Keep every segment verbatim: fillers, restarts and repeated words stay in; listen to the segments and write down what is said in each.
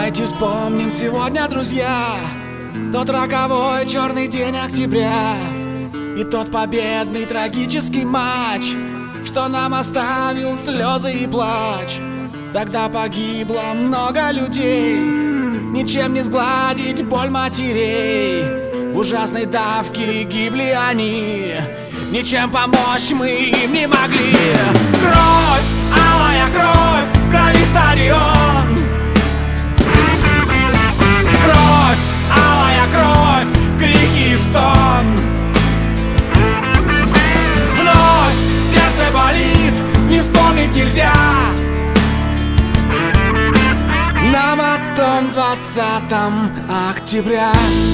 Давайте вспомним сегодня, друзья, тот роковой черный день октября и тот победный трагический матч, что нам оставил слезы и плач. Тогда погибло много людей, ничем не сгладить боль матерей. В ужасной давке гибли они, ничем помочь мы им не могли. Кровь, алая кровь, в крови стадион. Кровь, алая кровь, крики и стон. Вновь сердце болит, не вспомнить нельзя. Нам о том двадцатом октября.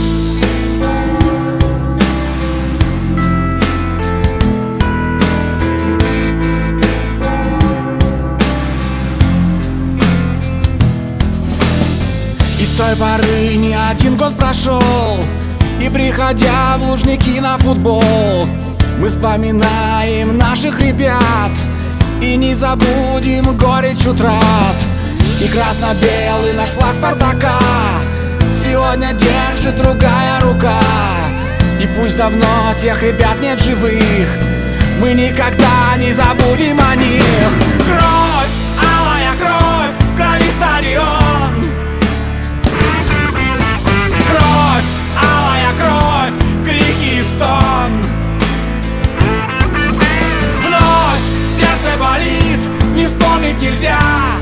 И с той поры не один год прошел, и приходя в Лужники на футбол, мы вспоминаем наших ребят и не забудем горечь утрат. И красно-белый наш флаг Спартака сегодня держит другая рука. И пусть давно тех ребят нет живых, мы никогда не забудем о них. Кровь, алая кровь, в крови стадион. Кровь, алая кровь, крики и стон. Вновь сердце болит, не вспомнить нельзя.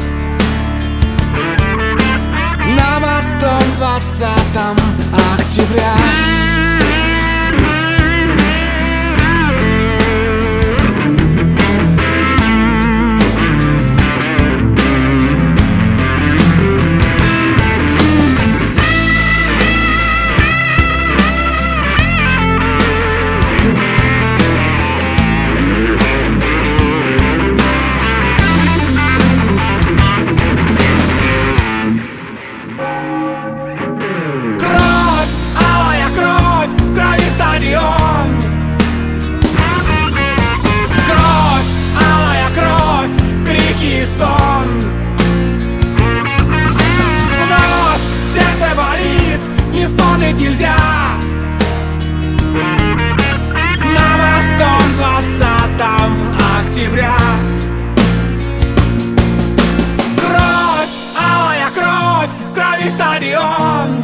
Нам о том двадцатом октября. Кровь, алая кровь, крики и стон. Вновь сердце болит, не вспомнить нельзя. Нам о том двадцатом октября. Кровь, алая кровь, в крови стадион.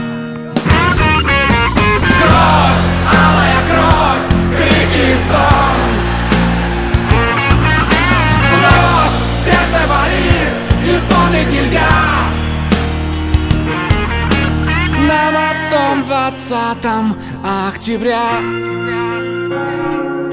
Кровь, алая кровь, крики и стон. Вновь сердце болит, не вспомнить нельзя. Нам о том двадцатом октября.